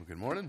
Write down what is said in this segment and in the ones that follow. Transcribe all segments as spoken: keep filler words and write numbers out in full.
Good morning.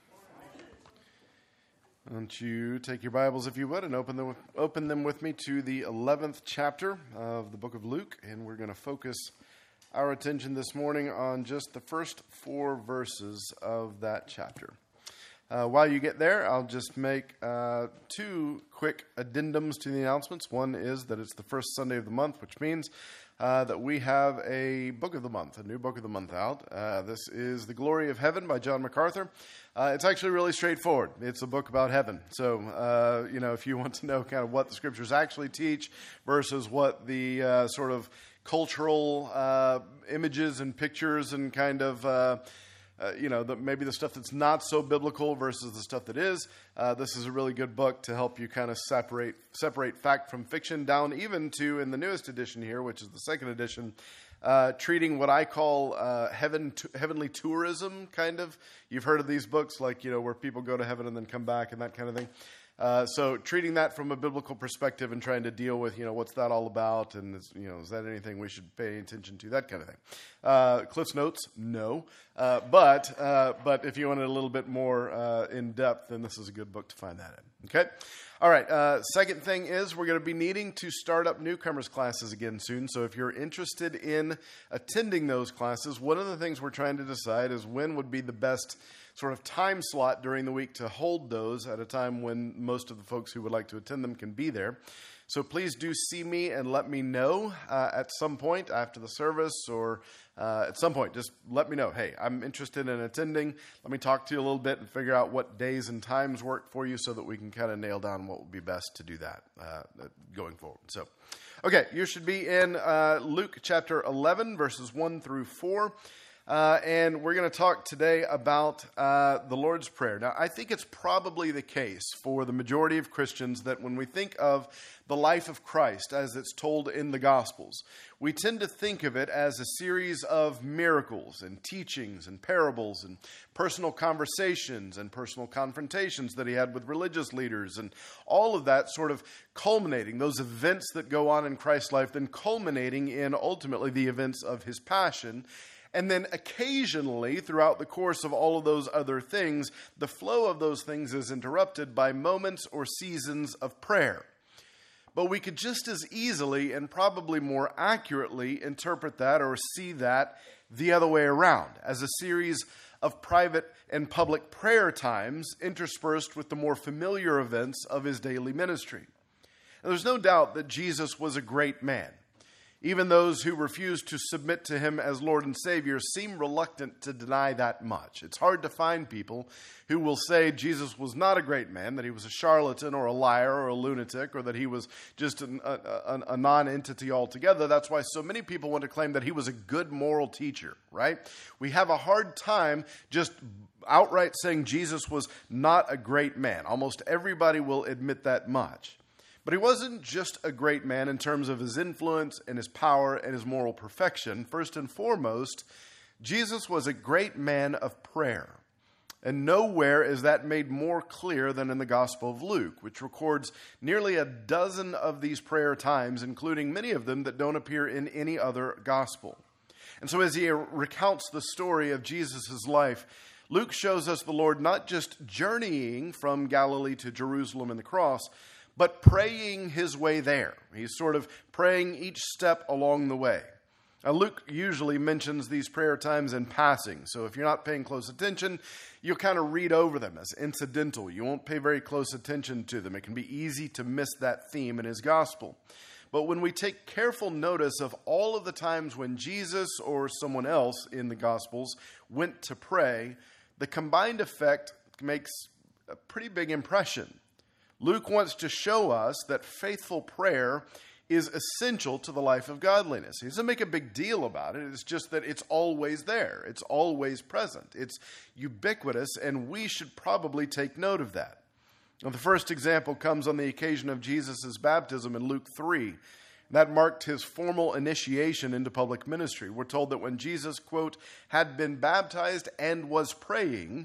Why don't you take your Bibles, if you would, and open them, open them with me to the eleventh chapter of the book of Luke, and we're going to focus our attention this morning on just the first four verses of that chapter. Uh, while you get there, I'll just make uh, two quick addendums to the announcements. One is that it's the first Sunday of the month, which means uh, that we have a book of the month, a new book of the month out. Uh, this is The Glory of Heaven by John MacArthur. Uh, it's actually really straightforward. It's a book about heaven. So, uh, you know, if you want to know kind of what the scriptures actually teach versus what the uh, sort of cultural uh, images and pictures and kind of uh, Uh, you know, the, maybe the stuff that's not so biblical versus the stuff that is. Uh, this is a really good book to help you kind of separate separate fact from fiction down even to, in the newest edition here, which is the second edition, uh, treating what I call uh, heaven to, heavenly tourism, kind of. You've heard of these books, like, you know, where people go to heaven and then come back and that kind of thing. Uh, so treating that from a biblical perspective and trying to deal with, you know, what's that all about? And, is, you know, is that anything we should pay attention to? That kind of thing. Uh, Cliff's Notes, no. Uh, but uh, but if you want it a little bit more uh, in depth, then this is a good book to find that in. Okay? All right. Uh, second thing is we're going to be needing to start up newcomers classes again soon. So if you're interested in attending those classes, one of the things we're trying to decide is when would be the best sort of time slot during the week to hold those at a time when most of the folks who would like to attend them can be there. So please do see me and let me know uh, at some point after the service or uh, at some point. Just let me know, hey, I'm interested in attending. Let me talk to you a little bit and figure out what days and times work for you so that we can kind of nail down what would be best to do that uh, going forward. So, okay, you should be in uh, Luke chapter eleven, verses one through four. Uh, and we're going to talk today about uh, the Lord's Prayer. Now, I think it's probably the case for the majority of Christians that when we think of the life of Christ as it's told in the Gospels, we tend to think of it as a series of miracles and teachings and parables and personal conversations and personal confrontations that he had with religious leaders and all of that sort of culminating, those events that go on in Christ's life, then culminating in ultimately the events of his passion. And then occasionally, throughout the course of all of those other things, the flow of those things is interrupted by moments or seasons of prayer. But we could just as easily and probably more accurately interpret that or see that the other way around, as a series of private and public prayer times interspersed with the more familiar events of his daily ministry. And there's no doubt that Jesus was a great man. Even those who refuse to submit to him as Lord and Savior seem reluctant to deny that much. It's hard to find people who will say Jesus was not a great man, that he was a charlatan or a liar or a lunatic, or that he was just an, a, a, a non-entity altogether. That's why so many people want to claim that he was a good moral teacher, right? We have a hard time just outright saying Jesus was not a great man. Almost everybody will admit that much. But he wasn't just a great man in terms of his influence and his power and his moral perfection. First and foremost, Jesus was a great man of prayer. And nowhere is that made more clear than in the Gospel of Luke, which records nearly a dozen of these prayer times, including many of them that don't appear in any other gospel. And so as he recounts the story of Jesus' life, Luke shows us the Lord not just journeying from Galilee to Jerusalem and the cross, but praying his way there. He's sort of praying each step along the way. Now, Luke usually mentions these prayer times in passing, so if you're not paying close attention, you'll kind of read over them as incidental. You won't pay very close attention to them. It can be easy to miss that theme in his gospel. But when we take careful notice of all of the times when Jesus or someone else in the Gospels went to pray, the combined effect makes a pretty big impression. Luke wants to show us that faithful prayer is essential to the life of godliness. He doesn't make a big deal about it. It's just that it's always there. It's always present. It's ubiquitous, and we should probably take note of that. Now, the first example comes on the occasion of Jesus' baptism in Luke three. That marked his formal initiation into public ministry. We're told that when Jesus, quote, had been baptized and was praying,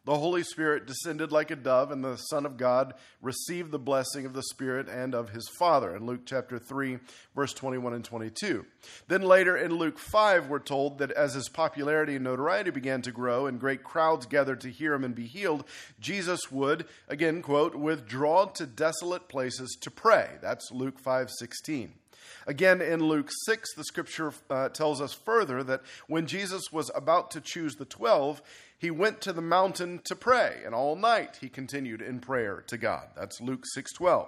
the Holy Spirit descended like a dove, and the Son of God received the blessing of the Spirit and of his Father. In Luke chapter three, verse twenty-one and twenty-two. Then later in Luke five, we're told that as his popularity and notoriety began to grow and great crowds gathered to hear him and be healed, Jesus would, again, quote, withdraw to desolate places to pray. That's Luke five sixteen. Again, in Luke six, the scripture uh, tells us further that when Jesus was about to choose the twelve, he went to the mountain to pray, and all night he continued in prayer to God. That's Luke six twelve.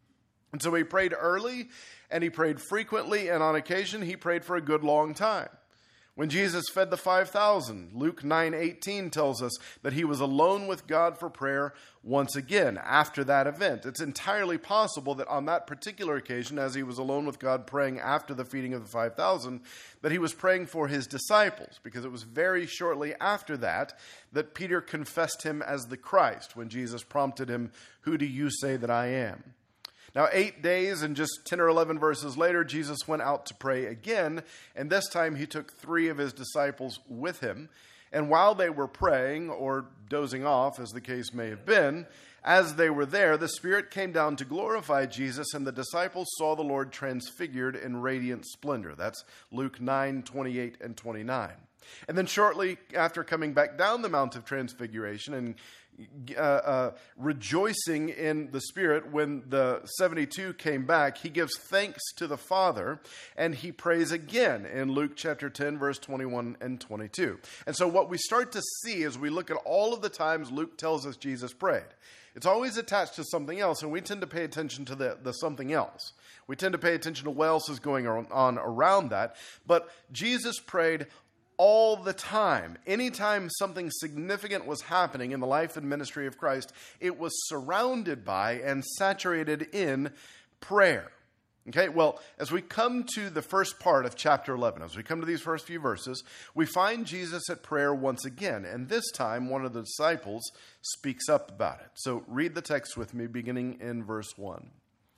And so he prayed early, and he prayed frequently, and on occasion he prayed for a good long time. When Jesus fed the five thousand, Luke nine eighteen tells us that he was alone with God for prayer once again after that event. It's entirely possible that on that particular occasion, as he was alone with God praying after the feeding of the five thousand, that he was praying for his disciples, because it was very shortly after that that Peter confessed him as the Christ when Jesus prompted him, "Who do you say that I am?" Now, eight days and just ten or eleven verses later, Jesus went out to pray again, and this time he took three of his disciples with him. And while they were praying, or dozing off, as the case may have been, as they were there, the Spirit came down to glorify Jesus, and the disciples saw the Lord transfigured in radiant splendor. That's Luke nine twenty-eight and twenty-nine. And then shortly after coming back down the Mount of Transfiguration and Uh, uh, rejoicing in the Spirit, when the seventy-two came back, he gives thanks to the Father, and he prays again in Luke chapter ten, verse twenty-one and twenty-two. And so what we start to see as we look at all of the times Luke tells us Jesus prayed, it's always attached to something else, and we tend to pay attention to the, the something else. We tend to pay attention to what else is going on around that. But Jesus prayed all the time. Anytime something significant was happening in the life and ministry of Christ, it was surrounded by and saturated in prayer. Okay, well, as we come to the first part of chapter eleven, as we come to these first few verses, we find Jesus at prayer once again, and this time one of the disciples speaks up about it. So read the text with me, beginning in verse one.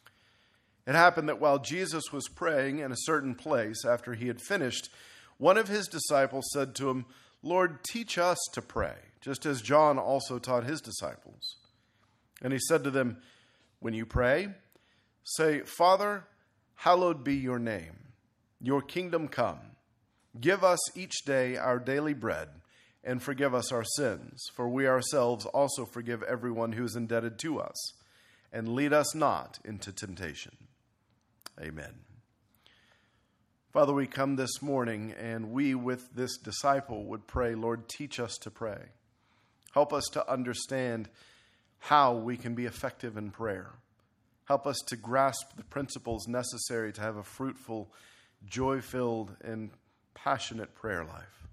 It happened that while Jesus was praying in a certain place, after he had finished, one of his disciples said to him, "Lord, teach us to pray, just as John also taught his disciples." And he said to them, "When you pray, say, 'Father, hallowed be your name. Your kingdom come. Give us each day our daily bread, and forgive us our sins, for we ourselves also forgive everyone who is indebted to us. And lead us not into temptation.'" Amen. Father, we come this morning, and we with this disciple would pray, Lord, teach us to pray. Help us to understand how we can be effective in prayer. Help us to grasp the principles necessary to have a fruitful, joy-filled, and passionate prayer life.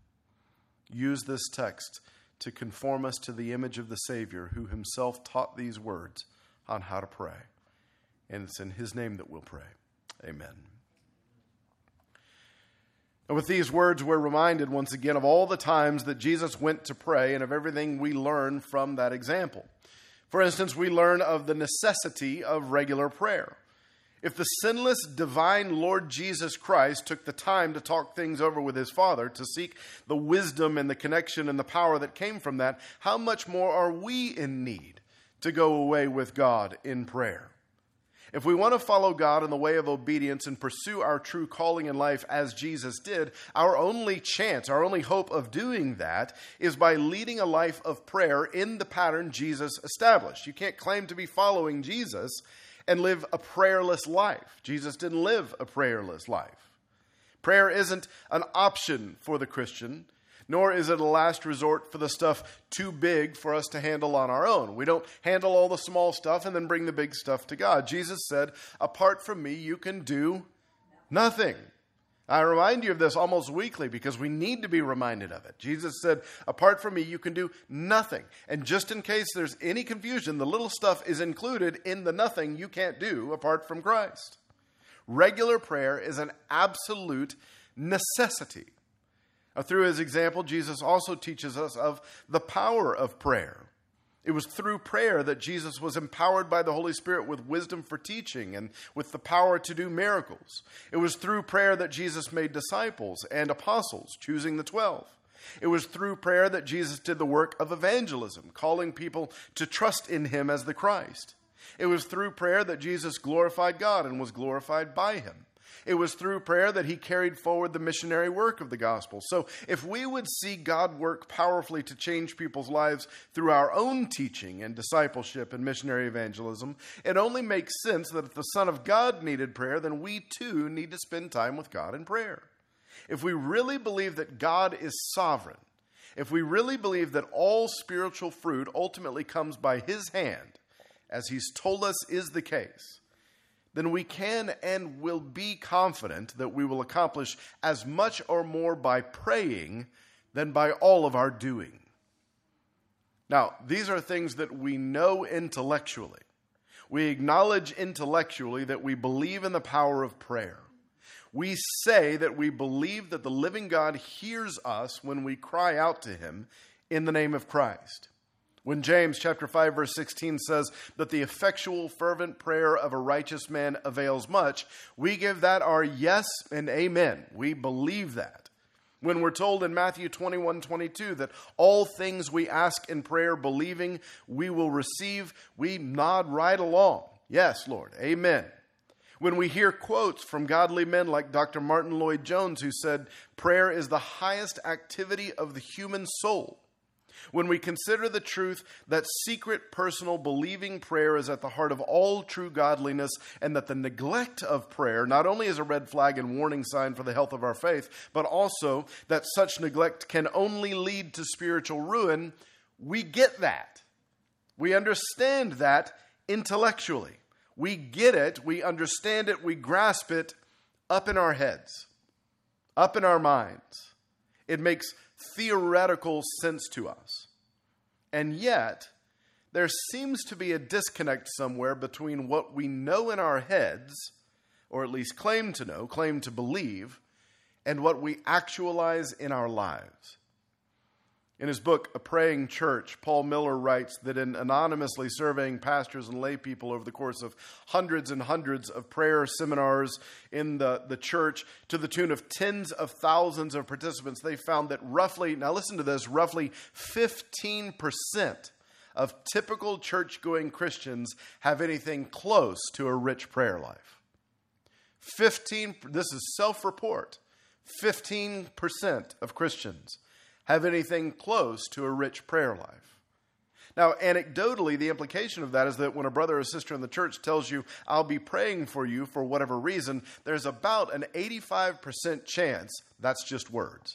Use this text to conform us to the image of the Savior, who himself taught these words on how to pray. And it's in his name that we'll pray. Amen. And with these words, we're reminded once again of all the times that Jesus went to pray and of everything we learn from that example. For instance, we learn of the necessity of regular prayer. If the sinless, divine Lord Jesus Christ took the time to talk things over with his Father, to seek the wisdom and the connection and the power that came from that, how much more are we in need to go away with God in prayer? If we want to follow God in the way of obedience and pursue our true calling in life as Jesus did, our only chance, our only hope of doing that is by leading a life of prayer in the pattern Jesus established. You can't claim to be following Jesus and live a prayerless life. Jesus didn't live a prayerless life. Prayer isn't an option for the Christian, nor is it a last resort for the stuff too big for us to handle on our own. We don't handle all the small stuff and then bring the big stuff to God. Jesus said, "Apart from me, you can do nothing." I remind you of this almost weekly because we need to be reminded of it. Jesus said, "Apart from me, you can do nothing." And just in case there's any confusion, the little stuff is included in the nothing you can't do apart from Christ. Regular prayer is an absolute necessity. Now, through his example, Jesus also teaches us of the power of prayer. It was through prayer that Jesus was empowered by the Holy Spirit with wisdom for teaching and with the power to do miracles. It was through prayer that Jesus made disciples and apostles, choosing the twelve. It was through prayer that Jesus did the work of evangelism, calling people to trust in him as the Christ. It was through prayer that Jesus glorified God and was glorified by him. It was through prayer that he carried forward the missionary work of the gospel. So if we would see God work powerfully to change people's lives through our own teaching and discipleship and missionary evangelism, it only makes sense that if the Son of God needed prayer, then we too need to spend time with God in prayer. If we really believe that God is sovereign, if we really believe that all spiritual fruit ultimately comes by his hand, as he's told us is the case, then we can and will be confident that we will accomplish as much or more by praying than by all of our doing. Now, these are things that we know intellectually. We acknowledge intellectually that we believe in the power of prayer. We say that we believe that the living God hears us when we cry out to him in the name of Christ. When James chapter five verse sixteen says that the effectual fervent prayer of a righteous man avails much, we give that our yes and amen. We believe that. When we're told in Matthew twenty-one twenty-two that all things we ask in prayer believing we will receive, we nod right along. Yes, Lord, amen. When we hear quotes from godly men like Doctor Martin Lloyd-Jones, who said, prayer is the highest activity of the human soul. When we consider the truth that secret, personal, believing prayer is at the heart of all true godliness, and that the neglect of prayer not only is a red flag and warning sign for the health of our faith, but also that such neglect can only lead to spiritual ruin, we get that. We understand that intellectually. We get it, we understand it, we grasp it up in our heads, up in our minds. It makes theoretical sense to us. And yet, there seems to be a disconnect somewhere between what we know in our heads, or at least claim to know, claim to believe, and what we actualize in our lives. In his book, A Praying Church, Paul Miller writes that in anonymously surveying pastors and lay people over the course of hundreds and hundreds of prayer seminars in the, the church, to the tune of tens of thousands of participants, they found that roughly, now listen to this, roughly fifteen percent of typical church-going Christians have anything close to a rich prayer life. fifteen, this is self-report, fifteen percent of Christians have anything close to a rich prayer life. Now, anecdotally, the implication of that is that when a brother or sister in the church tells you, I'll be praying for you for whatever reason, there's about an eighty-five percent chance that's just words.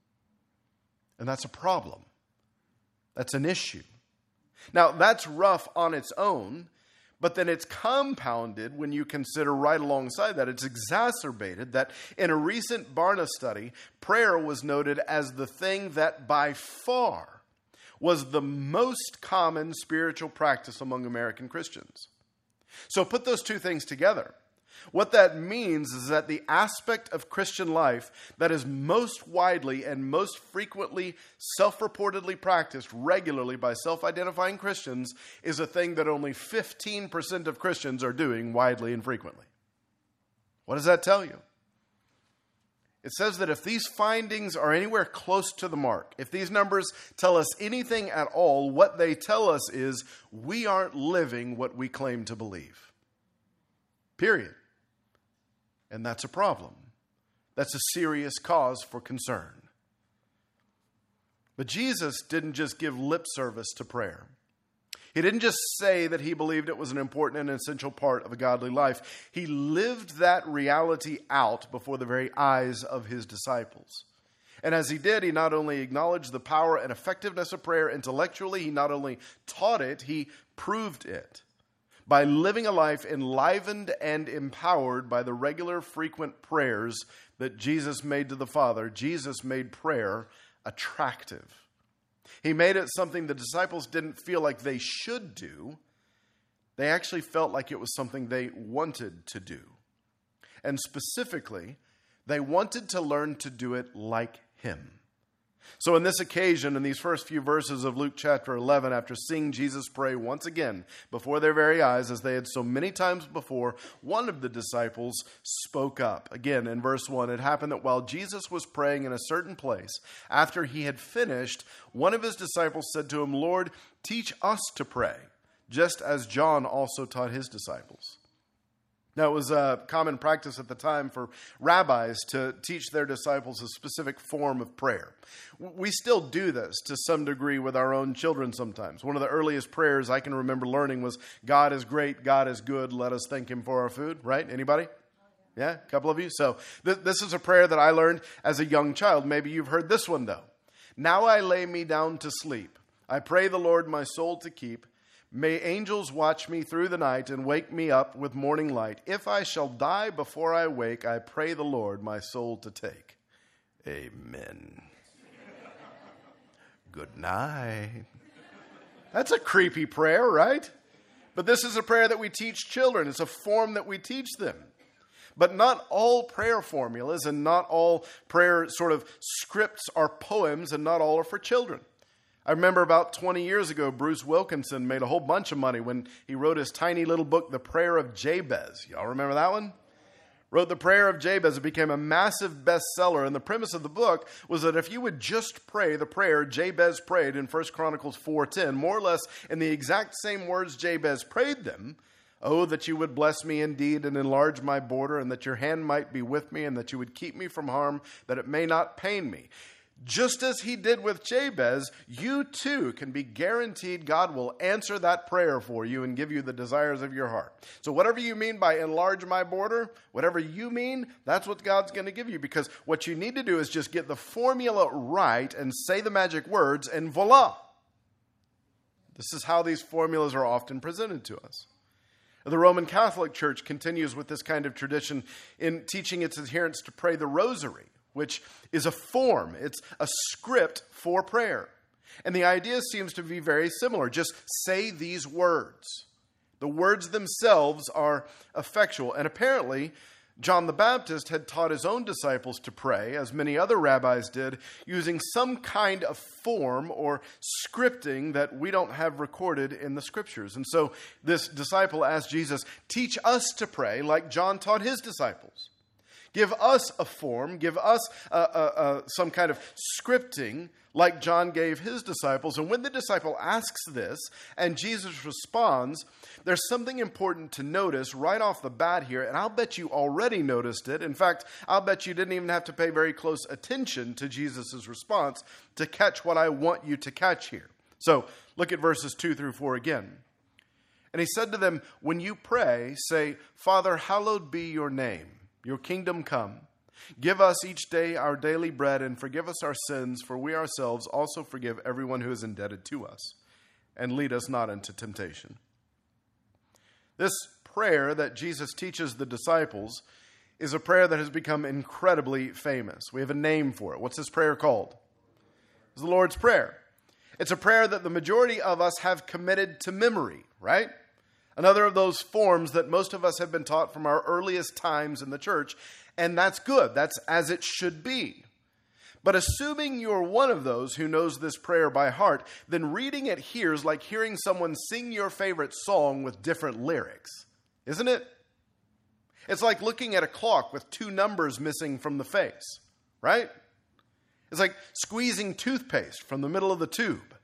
And that's a problem. That's an issue. Now, that's rough on its own, but then it's compounded when you consider right alongside that. It's exacerbated that in a recent Barna study, prayer was noted as the thing that by far was the most common spiritual practice among American Christians. So put those two things together. What that means is that the aspect of Christian life that is most widely and most frequently self-reportedly practiced regularly by self-identifying Christians is a thing that only fifteen percent of Christians are doing widely and frequently. What does that tell you? It says that if these findings are anywhere close to the mark, if these numbers tell us anything at all, what they tell us is we aren't living what we claim to believe. Period. And that's a problem. That's a serious cause for concern. But Jesus didn't just give lip service to prayer. He didn't just say that he believed it was an important and essential part of a godly life. He lived that reality out before the very eyes of his disciples. And as he did, he not only acknowledged the power and effectiveness of prayer intellectually, he not only taught it, he proved it by living a life enlivened and empowered by the regular, frequent prayers that Jesus made to the Father. Jesus made prayer attractive. He made it something the disciples didn't feel like they should do. They actually felt like it was something they wanted to do. And specifically, they wanted to learn to do it like him. So in this occasion, in these first few verses of Luke chapter eleven, after seeing Jesus pray once again before their very eyes, as they had so many times before, one of the disciples spoke up. Again, in verse one, it happened that while Jesus was praying in a certain place, after he had finished, one of his disciples said to him, "Lord, teach us to pray, just as John also taught his disciples." Now, it was a common practice at the time for rabbis to teach their disciples a specific form of prayer. We still do this to some degree with our own children sometimes. One of the earliest prayers I can remember learning was, "God is great, God is good, let us thank him for our food." Right? Anybody? Yeah, a couple of you. So th- this is a prayer that I learned as a young child. Maybe you've heard this one, though. "Now I lay me down to sleep. I pray the Lord my soul to keep. May angels watch me through the night and wake me up with morning light. If I shall die before I wake, I pray the Lord my soul to take. Amen." Good night. That's a creepy prayer, right? But this is a prayer that we teach children. It's a form that we teach them. But not all prayer formulas and not all prayer sort of scripts are poems, and not all are for children. I remember about twenty years ago, Bruce Wilkinson made a whole bunch of money when he wrote his tiny little book, The Prayer of Jabez. Y'all remember that one? Wrote The Prayer of Jabez. It became a massive bestseller. And the premise of the book was that if you would just pray the prayer Jabez prayed in First Chronicles four ten, more or less in the exact same words Jabez prayed them, "Oh, that you would bless me indeed and enlarge my border, and that your hand might be with me, and that you would keep me from harm, that it may not pain me." Just as he did with Jabez, you too can be guaranteed God will answer that prayer for you and give you the desires of your heart. So whatever you mean by enlarge my border, whatever you mean, that's what God's going to give you, because what you need to do is just get the formula right and say the magic words, and voila. This is how these formulas are often presented to us. The Roman Catholic Church continues with this kind of tradition in teaching its adherents to pray the rosary, which is a form. It's a script for prayer. And the idea seems to be very similar. Just say these words. The words themselves are effectual. And apparently, John the Baptist had taught his own disciples to pray, as many other rabbis did, using some kind of form or scripting that we don't have recorded in the scriptures. And so this disciple asked Jesus, "Teach us to pray like John taught his disciples. Give us a form, give us a, a, a, some kind of scripting like John gave his disciples." And when the disciple asks this and Jesus responds, there's something important to notice right off the bat here, and I'll bet you already noticed it. In fact, I'll bet you didn't even have to pay very close attention to Jesus' response to catch what I want you to catch here. So look at verses two through four again. "And he said to them, when you pray, say, Father, hallowed be your name. Your kingdom come. Give us each day our daily bread, and forgive us our sins, for we ourselves also forgive everyone who is indebted to us. And lead us not into temptation." This prayer that Jesus teaches the disciples is a prayer that has become incredibly famous. We have a name for it. What's this prayer called? It's the Lord's Prayer. It's a prayer that the majority of us have committed to memory, right? Another of those forms that most of us have been taught from our earliest times in the church, and that's good. That's as it should be. But assuming you're one of those who knows this prayer by heart, then reading it here is like hearing someone sing your favorite song with different lyrics, isn't it? It's like looking at a clock with two numbers missing from the face, right? It's like squeezing toothpaste from the middle of the tube.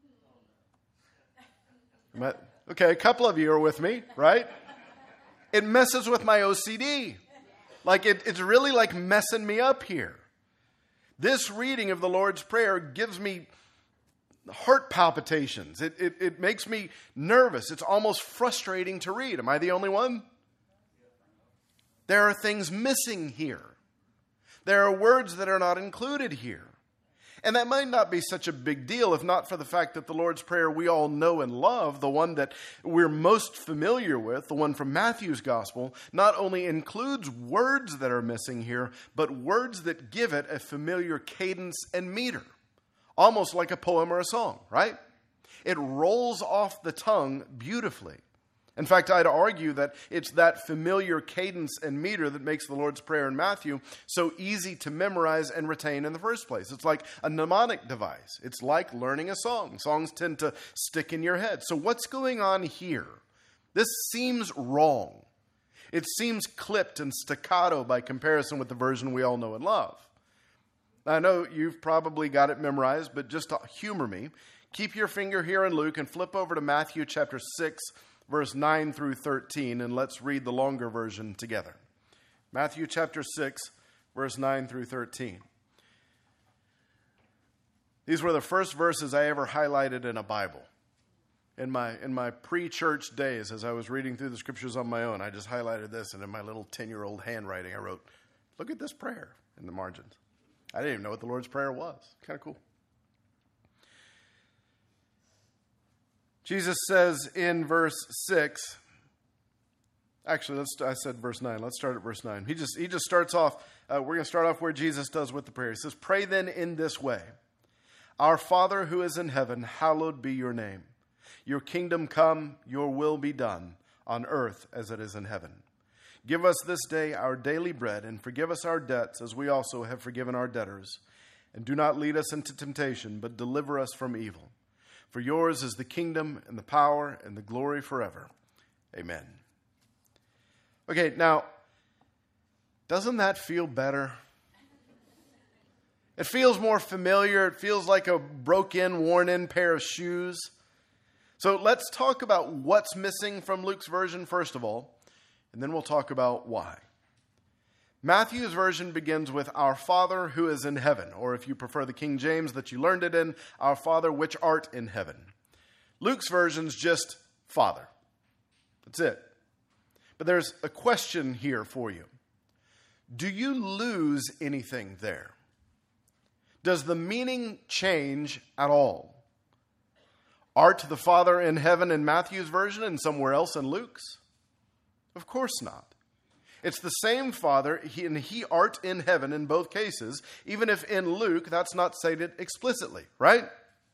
Okay, a couple of you are with me, right? It messes with my O C D. Like it, it's really like messing me up here. This reading of the Lord's Prayer gives me heart palpitations. It, it, it makes me nervous. It's almost frustrating to read. Am I the only one? There are things missing here. There are words that are not included here. And that might not be such a big deal if not for the fact that the Lord's Prayer we all know and love, the one that we're most familiar with, the one from Matthew's Gospel, not only includes words that are missing here, but words that give it a familiar cadence and meter. Almost like a poem or a song, right? It rolls off the tongue beautifully. In fact, I'd argue that it's that familiar cadence and meter that makes the Lord's Prayer in Matthew so easy to memorize and retain in the first place. It's like a mnemonic device. It's like learning a song. Songs tend to stick in your head. So what's going on here? This seems wrong. It seems clipped and staccato by comparison with the version we all know and love. I know you've probably got it memorized, but just to humor me, keep your finger here in Luke and flip over to Matthew chapter six, verse nine through thirteen, and let's read the longer version together. Matthew chapter six, verse nine through thirteen. These were the first verses I ever highlighted in a Bible. In my in my pre-church days, as I was reading through the scriptures on my own, I just highlighted this, and in my little ten-year-old handwriting, I wrote, "Look at this prayer," in the margins. I didn't even know what the Lord's Prayer was. Kind of cool. Jesus says in verse six, actually, let's, I said verse nine. Let's start at verse nine. He just, he just starts off, uh, we're going to start off where Jesus does with the prayer. He says, "Pray then in this way. Our Father who is in heaven, hallowed be your name. Your kingdom come, your will be done, on earth as it is in heaven. Give us this day our daily bread, and forgive us our debts as we also have forgiven our debtors. And do not lead us into temptation, but deliver us from evil. For yours is the kingdom and the power and the glory forever. Amen." Okay, now, doesn't that feel better? It feels more familiar. It feels like a broke-in, worn-in pair of shoes. So let's talk about what's missing from Luke's version, first of all, and then we'll talk about why. Matthew's version begins with "Our Father who is in heaven," or if you prefer the King James that you learned it in, "Our Father which art in heaven." Luke's version's just "Father." That's it. But there's a question here for you. Do you lose anything there? Does the meaning change at all? Art the Father in heaven in Matthew's version and somewhere else in Luke's? Of course not. It's the same Father, he, and he art in heaven in both cases, even if in Luke that's not stated explicitly, right?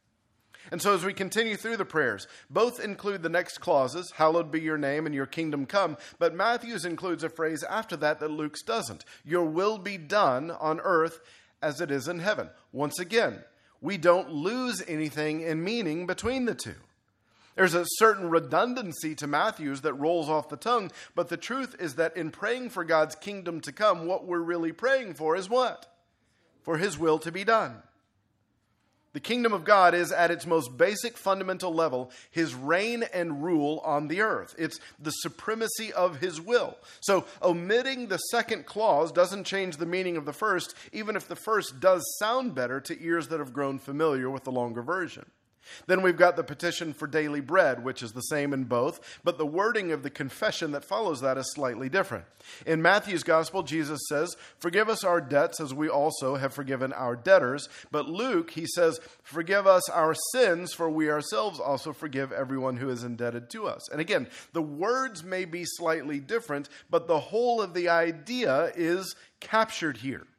And so as we continue through the prayers, both include the next clauses, "Hallowed be your name and your kingdom come," but Matthew's includes a phrase after that that Luke's doesn't. "Your will be done on earth as it is in heaven." Once again, we don't lose anything in meaning between the two. There's a certain redundancy to Matthew's that rolls off the tongue, but the truth is that in praying for God's kingdom to come, what we're really praying for is what? For his will to be done. The kingdom of God is, at its most basic fundamental level, his reign and rule on the earth. It's the supremacy of his will. So omitting the second clause doesn't change the meaning of the first, even if the first does sound better to ears that have grown familiar with the longer version. Then we've got the petition for daily bread, which is the same in both, but the wording of the confession that follows that is slightly different. In Matthew's gospel, Jesus says, "Forgive us our debts as we also have forgiven our debtors." But Luke, he says, "Forgive us our sins, for we ourselves also forgive everyone who is indebted to us." And again, the words may be slightly different, but the whole of the idea is captured here.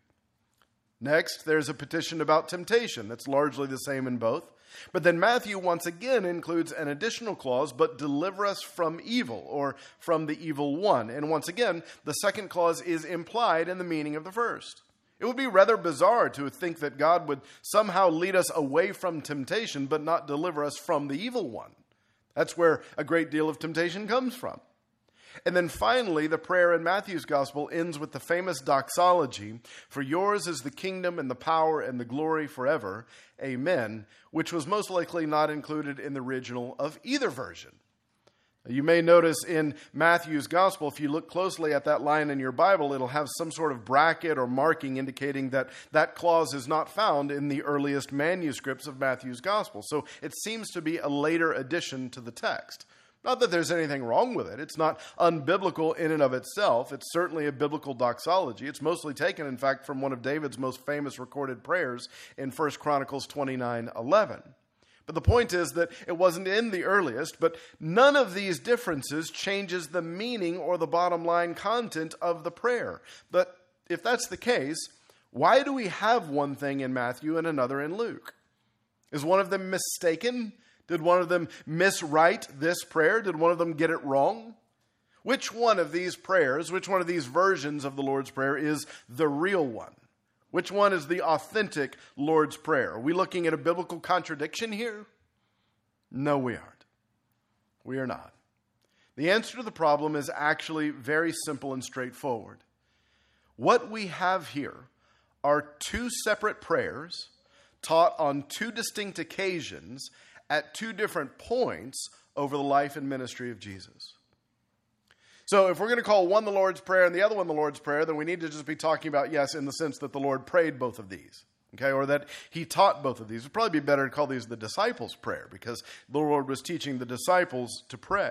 Next, there's a petition about temptation that's largely the same in both. But then Matthew once again includes an additional clause, "But deliver us from evil," or from the evil one. And once again, the second clause is implied in the meaning of the first. It would be rather bizarre to think that God would somehow lead us away from temptation, but not deliver us from the evil one. That's where a great deal of temptation comes from. And then finally, the prayer in Matthew's gospel ends with the famous doxology, "For yours is the kingdom and the power and the glory forever. Amen," which was most likely not included in the original of either version. You may notice in Matthew's gospel, if you look closely at that line in your Bible, it'll have some sort of bracket or marking indicating that that clause is not found in the earliest manuscripts of Matthew's gospel. So it seems to be a later addition to the text. Not that there's anything wrong with it. It's not unbiblical in and of itself. It's certainly a biblical doxology. It's mostly taken, in fact, from one of David's most famous recorded prayers in First Chronicles twenty-nine eleven. But the point is that it wasn't in the earliest, but none of these differences changes the meaning or the bottom line content of the prayer. But if that's the case, why do we have one thing in Matthew and another in Luke? Is one of them mistaken? Did one of them miswrite this prayer? Did one of them get it wrong? Which one of these prayers, which one of these versions of the Lord's Prayer is the real one? Which one is the authentic Lord's Prayer? Are we looking at a biblical contradiction here? No, we aren't. We are not. The answer to the problem is actually very simple and straightforward. What we have here are two separate prayers taught on two distinct occasions at two different points over the life and ministry of Jesus. So if we're going to call one the Lord's Prayer and the other one the Lord's Prayer, then we need to just be talking about, yes, in the sense that the Lord prayed both of these, okay, or that he taught both of these. It would probably be better to call these the disciples' prayer because the Lord was teaching the disciples to pray.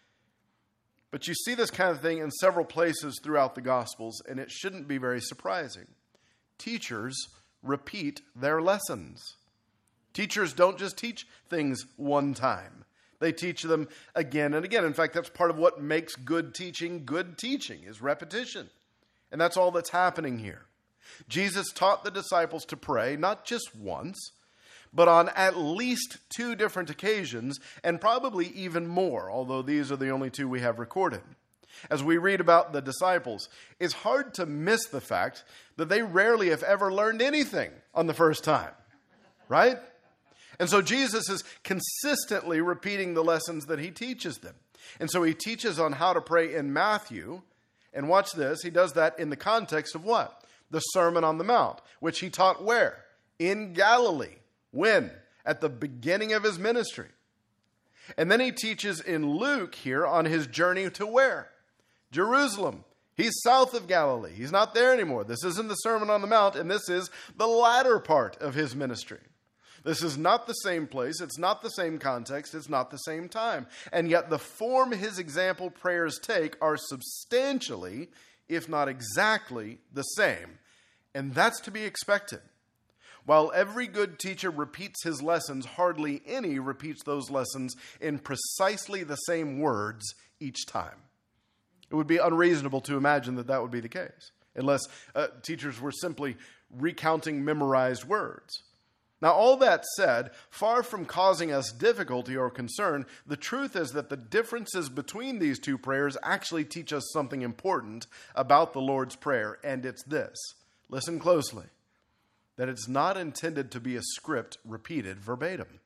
But you see this kind of thing in several places throughout the Gospels, and it shouldn't be very surprising. Teachers repeat their lessons. Teachers don't just teach things one time. They teach them again and again. In fact, that's part of what makes good teaching good teaching, is repetition. And that's all that's happening here. Jesus taught the disciples to pray, not just once, but on at least two different occasions, and probably even more, although these are the only two we have recorded. As we read about the disciples, it's hard to miss the fact that they rarely, if ever, learned anything on the first time, right? And so Jesus is consistently repeating the lessons that he teaches them. And so he teaches on how to pray in Matthew. And watch this, he does that in the context of what? The Sermon on the Mount, which he taught where? In Galilee. When? At the beginning of his ministry. And then he teaches in Luke here on his journey to where? Jerusalem. He's south of Galilee. He's not there anymore. This isn't the Sermon on the Mount, and this is the latter part of his ministry. This is not the same place. It's not the same context. It's not the same time. And yet the form his example prayers take are substantially, if not exactly, the same. And that's to be expected. While every good teacher repeats his lessons, hardly any repeats those lessons in precisely the same words each time. It would be unreasonable to imagine that that would be the case, unless uh, teachers were simply recounting memorized words. Now, all that said, far from causing us difficulty or concern, the truth is that the differences between these two prayers actually teach us something important about the Lord's Prayer, and it's this. Listen closely. That it's not intended to be a script repeated verbatim.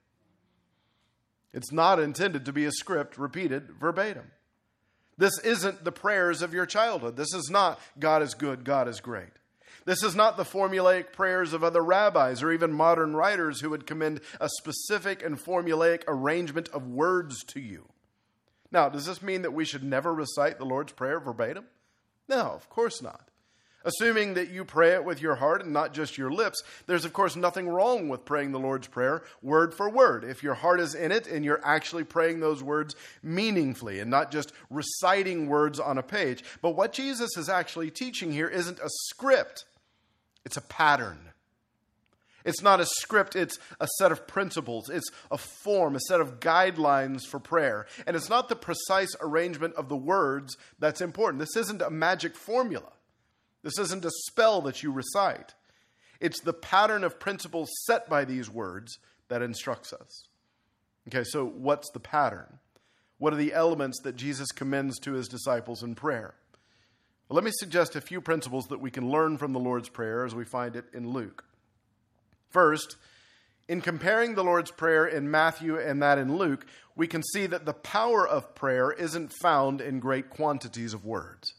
It's not intended to be a script repeated verbatim. This isn't the prayers of your childhood. This is not God is good, God is great. This is not the formulaic prayers of other rabbis or even modern writers who would commend a specific and formulaic arrangement of words to you. Now, does this mean that we should never recite the Lord's Prayer verbatim? No, of course not. Assuming that you pray it with your heart and not just your lips, there's of course nothing wrong with praying the Lord's Prayer word for word. If your heart is in it and you're actually praying those words meaningfully and not just reciting words on a page. But what Jesus is actually teaching here isn't a script. It's a pattern. It's not a script, it's a set of principles. It's a form, a set of guidelines for prayer. And it's not the precise arrangement of the words that's important. This isn't a magic formula. This isn't a spell that you recite. It's the pattern of principles set by these words that instructs us. Okay, so what's the pattern? What are the elements that Jesus commends to his disciples in prayer? Well, let me suggest a few principles that we can learn from the Lord's Prayer as we find it in Luke. First, in comparing the Lord's Prayer in Matthew and that in Luke, we can see that the power of prayer isn't found in great quantities of words.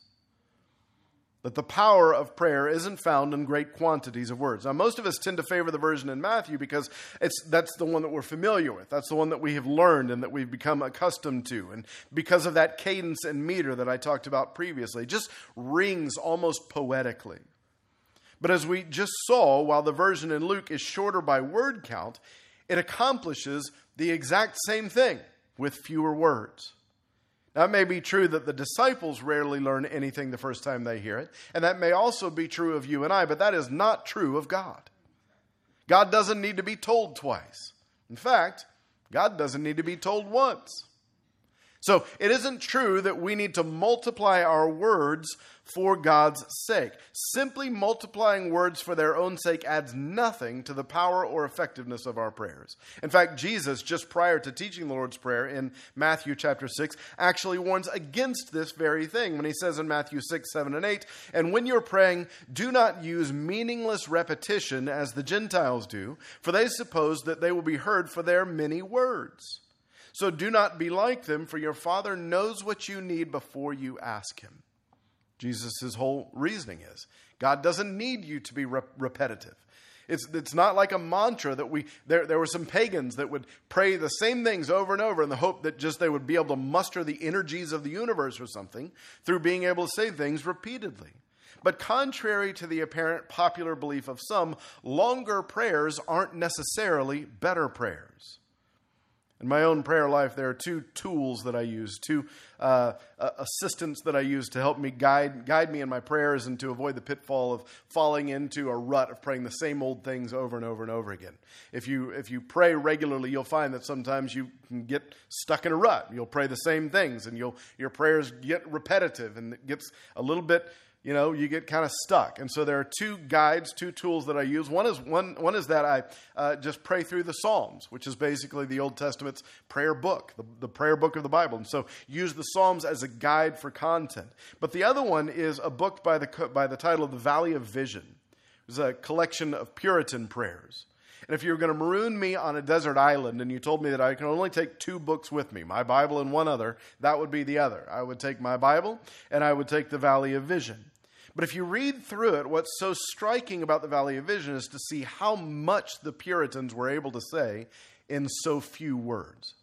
That the power of prayer isn't found in great quantities of words. Now, most of us tend to favor the version in Matthew because it's that's the one that we're familiar with. That's the one that we have learned and that we've become accustomed to. And because of that cadence and meter that I talked about previously, it just rings almost poetically. But as we just saw, while the version in Luke is shorter by word count, it accomplishes the exact same thing with fewer words. Now, it may be true that the disciples rarely learn anything the first time they hear it, and that may also be true of you and I, but that is not true of God. God doesn't need to be told twice. In fact, God doesn't need to be told once. So it isn't true that we need to multiply our words for God's sake. Simply multiplying words for their own sake adds nothing to the power or effectiveness of our prayers. In fact, Jesus, just prior to teaching the Lord's Prayer in Matthew chapter six, actually warns against this very thing when he says in Matthew six, seven, and eight, "And when you're praying, do not use meaningless repetition as the Gentiles do, for they suppose that they will be heard for their many words. So do not be like them, for your Father knows what you need before you ask him." Jesus' whole reasoning is, God doesn't need you to be rep- repetitive. It's it's not like a mantra that we, there, there were some pagans that would pray the same things over and over in the hope that just they would be able to muster the energies of the universe or something through being able to say things repeatedly. But contrary to the apparent popular belief of some, longer prayers aren't necessarily better prayers. In my own prayer life, there are two tools that I use, two uh, uh, assistants that I use to help me guide guide me in my prayers and to avoid the pitfall of falling into a rut of praying the same old things over and over and over again. If you if you pray regularly, you'll find that sometimes you can get stuck in a rut. You'll pray the same things, and you'll your prayers get repetitive, and it gets a little bit. You know, you get kind of stuck. And so there are two guides, two tools that I use. One is one, one is that I uh, just pray through the Psalms, which is basically the Old Testament's prayer book, the, the prayer book of the Bible. And so use the Psalms as a guide for content. But the other one is a book by the by the title of The Valley of Vision. It's a collection of Puritan prayers. And if you were going to maroon me on a desert island and you told me that I can only take two books with me, my Bible and one other, that would be the other. I would take my Bible and I would take the Valley of Vision. But if you read through it, what's so striking about the Valley of Vision is to see how much the Puritans were able to say in so few words.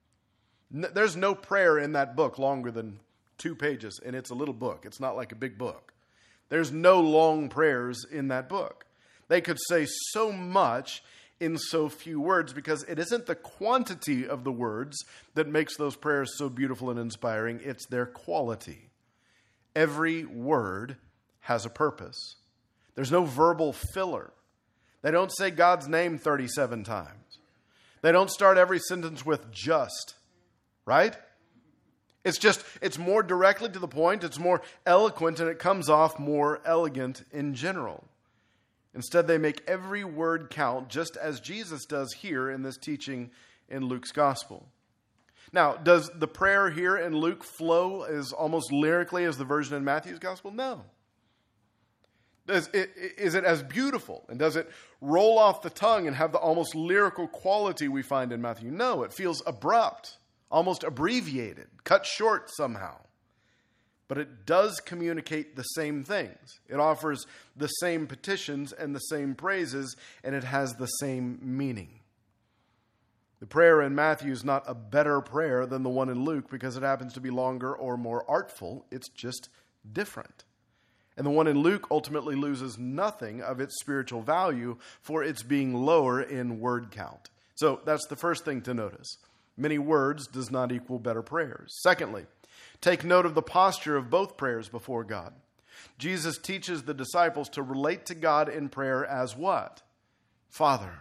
There's no prayer in that book longer than two pages, and it's a little book. It's not like a big book. There's no long prayers in that book. They could say so much in so few words because it isn't the quantity of the words that makes those prayers so beautiful and inspiring. It's their quality. Every word has a purpose. There's no verbal filler. They don't say God's name thirty-seven times. They don't start every sentence with just, right? It's just, it's more directly to the point, it's more eloquent, and it comes off more elegant in general. Instead, they make every word count, just as Jesus does here in this teaching in Luke's gospel. Now, does the prayer here in Luke flow as almost lyrically as the version in Matthew's gospel? No. Is it, is it as beautiful? And does it roll off the tongue and have the almost lyrical quality we find in Matthew? No, it feels abrupt, almost abbreviated, cut short somehow. But it does communicate the same things. It offers the same petitions and the same praises, and it has the same meaning. The prayer in Matthew is not a better prayer than the one in Luke because it happens to be longer or more artful. It's just different. And the one in Luke ultimately loses nothing of its spiritual value for its being lower in word count. So that's the first thing to notice. Many words does not equal better prayers. Secondly, take note of the posture of both prayers before God. Jesus teaches the disciples to relate to God in prayer as what? Father.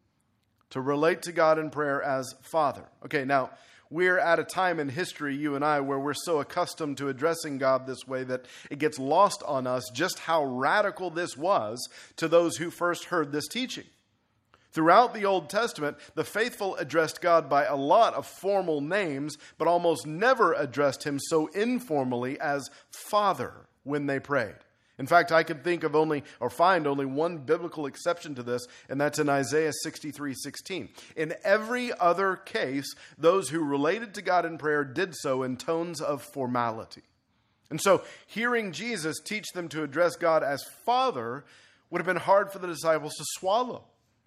To relate to God in prayer as Father. Okay, now, we're at a time in history, you and I, where we're so accustomed to addressing God this way that it gets lost on us just how radical this was to those who first heard this teaching. Throughout the Old Testament, the faithful addressed God by a lot of formal names, but almost never addressed him so informally as Father when they prayed. In fact, I could think of only, or find only one biblical exception to this, and that's in Isaiah sixty-three sixteen. In every other case, those who related to God in prayer did so in tones of formality. And so, hearing Jesus teach them to address God as Father would have been hard for the disciples to swallow.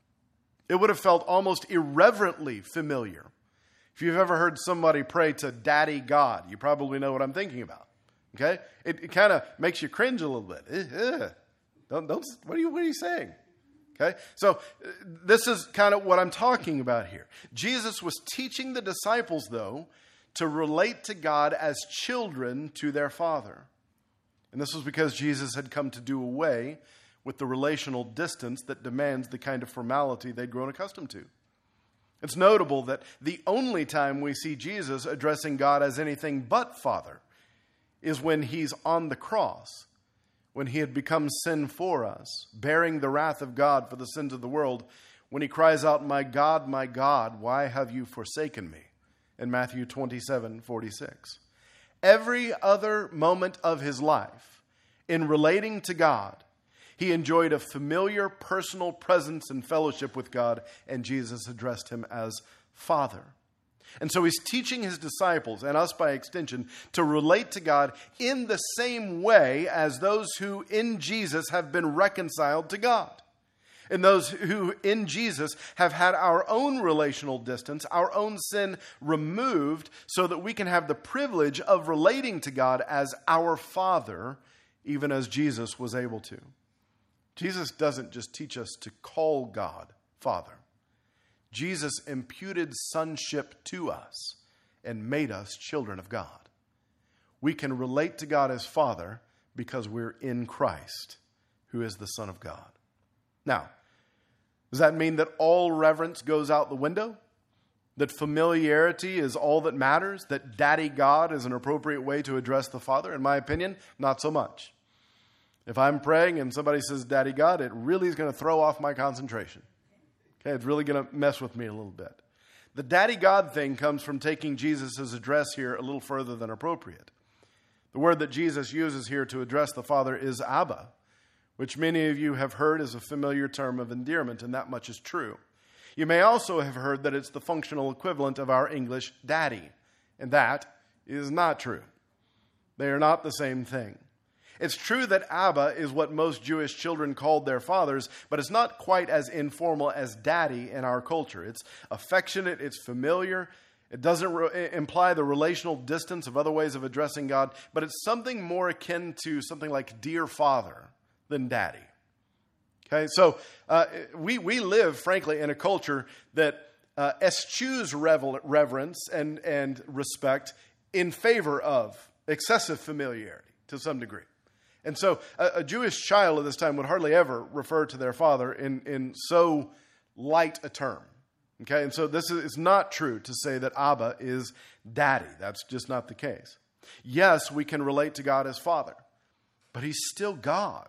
It would have felt almost irreverently familiar. If you've ever heard somebody pray to Daddy God, you probably know what I'm thinking about. Okay? It, it kind of makes you cringe a little bit. Eh, eh. Don't, don't, what are you, what are you saying? Okay? So uh, this is kind of what I'm talking about here. Jesus was teaching the disciples, though, to relate to God as children to their Father. And this was because Jesus had come to do away with the relational distance that demands the kind of formality they'd grown accustomed to. It's notable that the only time we see Jesus addressing God as anything but Father is when he's on the cross, when he had become sin for us, bearing the wrath of God for the sins of the world, when he cries out, "My God, my God, why have you forsaken me?" in Matthew twenty-seven forty-six. Every other moment of his life, in relating to God, he enjoyed a familiar personal presence and fellowship with God, and Jesus addressed him as Father. And so he's teaching his disciples, and us by extension, to relate to God in the same way as those who in Jesus have been reconciled to God. And those who in Jesus have had our own relational distance, our own sin removed, so that we can have the privilege of relating to God as our Father, even as Jesus was able to. Jesus doesn't just teach us to call God Father. Jesus imputed sonship to us and made us children of God. We can relate to God as Father because we're in Christ, who is the Son of God. Now, does that mean that all reverence goes out the window? That familiarity is all that matters? That Daddy God is an appropriate way to address the Father? In my opinion, not so much. If I'm praying and somebody says Daddy God, it really is going to throw off my concentration. Okay, it's really going to mess with me a little bit. The Daddy God thing comes from taking Jesus' address here a little further than appropriate. The word that Jesus uses here to address the Father is Abba, which many of you have heard is a familiar term of endearment, and that much is true. You may also have heard that it's the functional equivalent of our English daddy, and that is not true. They are not the same thing. It's true that Abba is what most Jewish children called their fathers, but it's not quite as informal as daddy in our culture. It's affectionate, it's familiar. It doesn't re- imply the relational distance of other ways of addressing God, but it's something more akin to something like dear father than daddy. Okay, so uh, we, we live, frankly, in a culture that uh, eschews revel- reverence and, and respect in favor of excessive familiarity to some degree. And so a, a Jewish child at this time would hardly ever refer to their father in, in so light a term. Okay, and so this is it's not true to say that Abba is daddy. That's just not the case. Yes, we can relate to God as Father, but he's still God.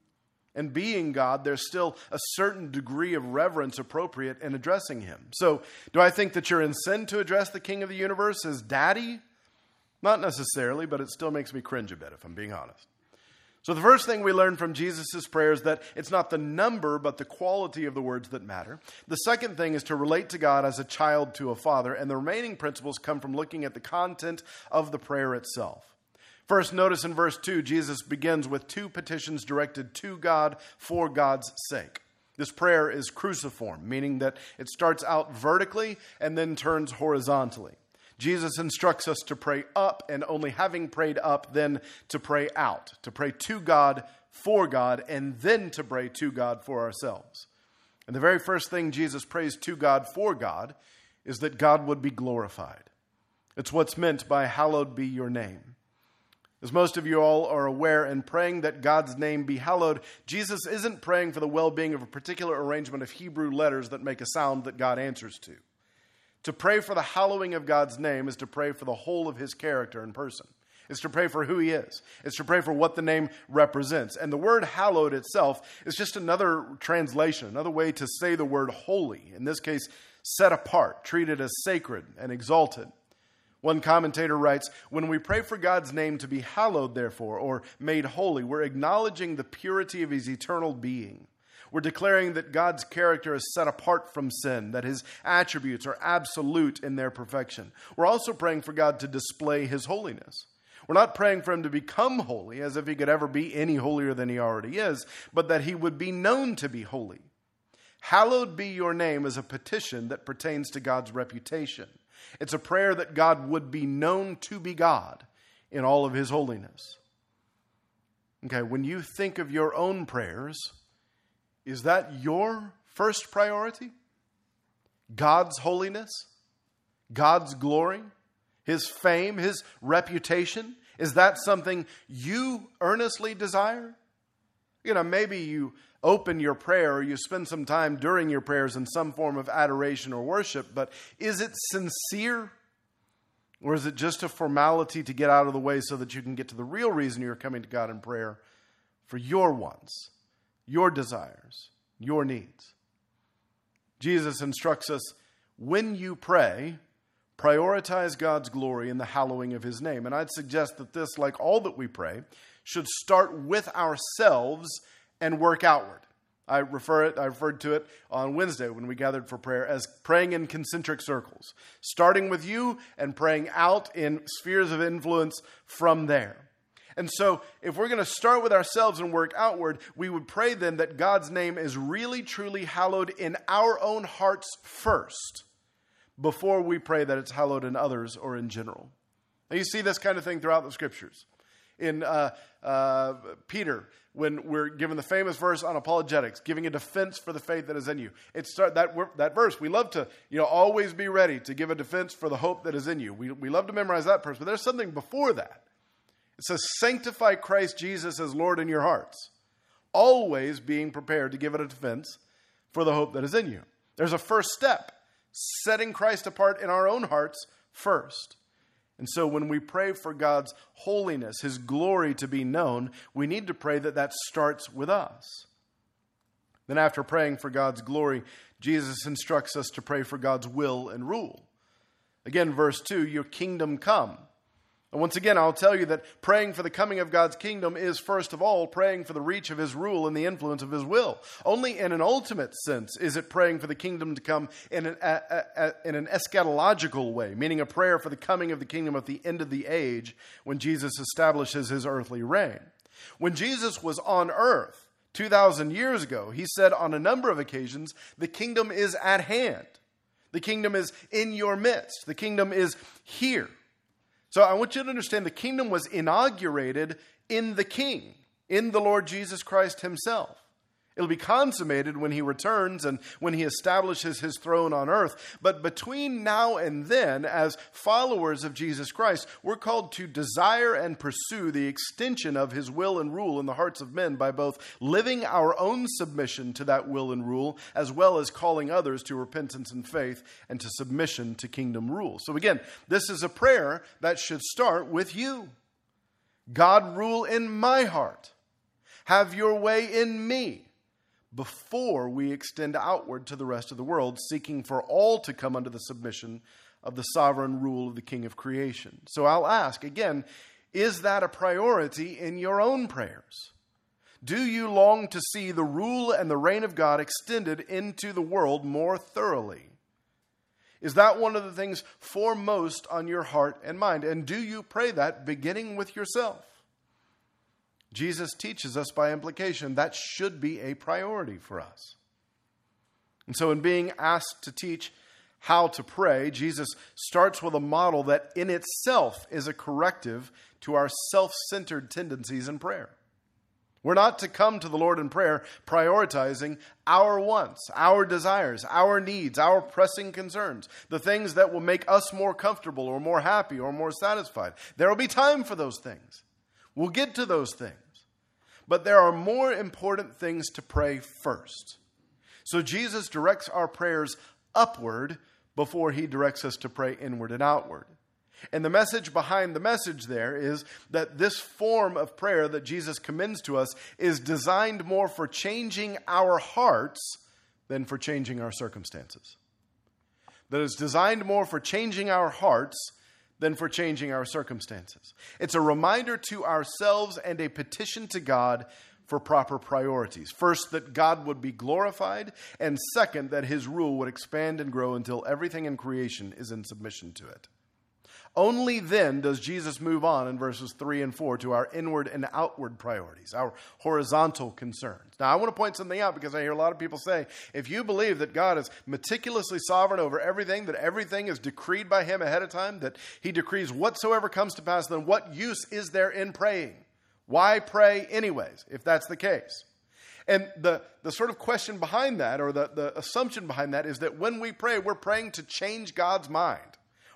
And being God, there's still a certain degree of reverence appropriate in addressing him. So do I think that you're in sin to address the King of the universe as daddy? Not necessarily, but it still makes me cringe a bit, if I'm being honest. So the first thing we learn from Jesus' prayer is that it's not the number, but the quality of the words that matter. The second thing is to relate to God as a child to a father, and the remaining principles come from looking at the content of the prayer itself. First, notice in verse two, Jesus begins with two petitions directed to God for God's sake. This prayer is cruciform, meaning that it starts out vertically and then turns horizontally. Jesus instructs us to pray up, and only having prayed up, then to pray out, to pray to God, for God, and then to pray to God for ourselves. And the very first thing Jesus prays to God for God is that God would be glorified. It's what's meant by hallowed be your name. As most of you all are aware, in praying that God's name be hallowed, Jesus isn't praying for the well-being of a particular arrangement of Hebrew letters that make a sound that God answers to. To pray for the hallowing of God's name is to pray for the whole of his character and person. It's to pray for who he is. It's to pray for what the name represents. And the word hallowed itself is just another translation, another way to say the word holy. In this case, set apart, treated as sacred and exalted. One commentator writes, when we pray for God's name to be hallowed, therefore, or made holy, we're acknowledging the purity of his eternal being. We're declaring that God's character is set apart from sin, that his attributes are absolute in their perfection. We're also praying for God to display his holiness. We're not praying for him to become holy, as if he could ever be any holier than he already is, but that he would be known to be holy. Hallowed be your name is a petition that pertains to God's reputation. It's a prayer that God would be known to be God in all of his holiness. Okay, when you think of your own prayers, is that your first priority? God's holiness? God's glory? His fame? His reputation? Is that something you earnestly desire? You know, maybe you open your prayer or you spend some time during your prayers in some form of adoration or worship, but is it sincere? Or is it just a formality to get out of the way so that you can get to the real reason you're coming to God in prayer for your wants, your desires, your needs? Jesus instructs us, when you pray, prioritize God's glory in the hallowing of his name. And I'd suggest that this, like all that we pray, should start with ourselves and work outward. I refer it, I referred to it on Wednesday when we gathered for prayer as praying in concentric circles, starting with you and praying out in spheres of influence from there. And so if we're going to start with ourselves and work outward, we would pray then that God's name is really, truly hallowed in our own hearts first, before we pray that it's hallowed in others or in general. Now you see this kind of thing throughout the scriptures. In uh, uh, Peter, when we're given the famous verse on apologetics, giving a defense for the faith that is in you. It start that that verse. We love to, you know, always be ready to give a defense for the hope that is in you. We we love to memorize that verse, but there's something before that. It says, sanctify Christ Jesus as Lord in your hearts, always being prepared to give it a defense for the hope that is in you. There's a first step, setting Christ apart in our own hearts first. And so when we pray for God's holiness, his glory to be known, we need to pray that that starts with us. Then after praying for God's glory, Jesus instructs us to pray for God's will and rule. Again, verse two, your kingdom come. And once again, I'll tell you that praying for the coming of God's kingdom is, first of all, praying for the reach of his rule and the influence of his will. Only in an ultimate sense is it praying for the kingdom to come in an, a, a, a, in an eschatological way, meaning a prayer for the coming of the kingdom at the end of the age when Jesus establishes his earthly reign. When Jesus was on earth two thousand years ago, he said on a number of occasions, the kingdom is at hand. The kingdom is in your midst. The kingdom is here. So I want you to understand the kingdom was inaugurated in the King, in the Lord Jesus Christ himself. It'll be consummated when he returns and when he establishes his throne on earth. But between now and then, as followers of Jesus Christ, we're called to desire and pursue the extension of his will and rule in the hearts of men by both living our own submission to that will and rule, as well as calling others to repentance and faith and to submission to kingdom rule. So again, this is a prayer that should start with you. God, rule in my heart. Have your way in me. Before we extend outward to the rest of the world, seeking for all to come under the submission of the sovereign rule of the King of creation. So I'll ask again, is that a priority in your own prayers? Do you long to see the rule and the reign of God extended into the world more thoroughly? Is that one of the things foremost on your heart and mind? And do you pray that beginning with yourself? Jesus teaches us by implication that should be a priority for us. And so in being asked to teach how to pray, Jesus starts with a model that in itself is a corrective to our self-centered tendencies in prayer. We're not to come to the Lord in prayer prioritizing our wants, our desires, our needs, our pressing concerns, the things that will make us more comfortable or more happy or more satisfied. There will be time for those things. We'll get to those things. But there are more important things to pray first. So Jesus directs our prayers upward before he directs us to pray inward and outward. And the message behind the message there is that this form of prayer that Jesus commends to us is designed more for changing our hearts than for changing our circumstances. That it's designed more for changing our hearts than for changing our circumstances. It's a reminder to ourselves and a petition to God for proper priorities. First, that God would be glorified, and second, that his rule would expand and grow until everything in creation is in submission to it. Only then does Jesus move on in verses three and four to our inward and outward priorities, our horizontal concerns. Now, I want to point something out because I hear a lot of people say, if you believe that God is meticulously sovereign over everything, that everything is decreed by him ahead of time, that he decrees whatsoever comes to pass, then what use is there in praying? Why pray anyways, if that's the case? And the, the sort of question behind that, or the, the assumption behind that, is that when we pray, we're praying to change God's mind,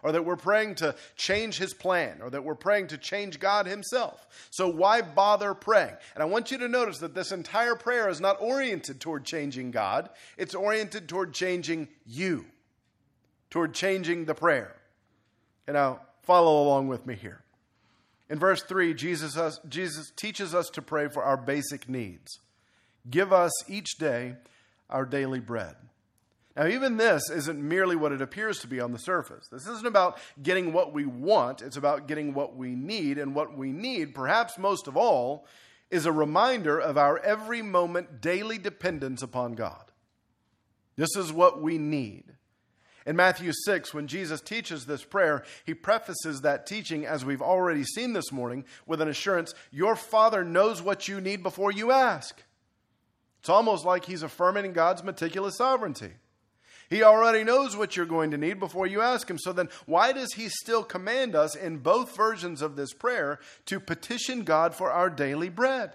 or that we're praying to change his plan, or that we're praying to change God himself. So why bother praying? And I want you to notice that this entire prayer is not oriented toward changing God. It's oriented toward changing you, toward changing the prayer. And now follow along with me here. In verse three, Jesus, us, Jesus teaches us to pray for our basic needs. Give us each day our daily bread. Now, even this isn't merely what it appears to be on the surface. This isn't about getting what we want. It's about getting what we need. And what we need, perhaps most of all, is a reminder of our every moment daily dependence upon God. This is what we need. In Matthew six, when Jesus teaches this prayer, he prefaces that teaching, as we've already seen this morning, with an assurance, your Father knows what you need before you ask. It's almost like he's affirming God's meticulous sovereignty. He already knows what you're going to need before you ask him. So then why does he still command us in both versions of this prayer to petition God for our daily bread?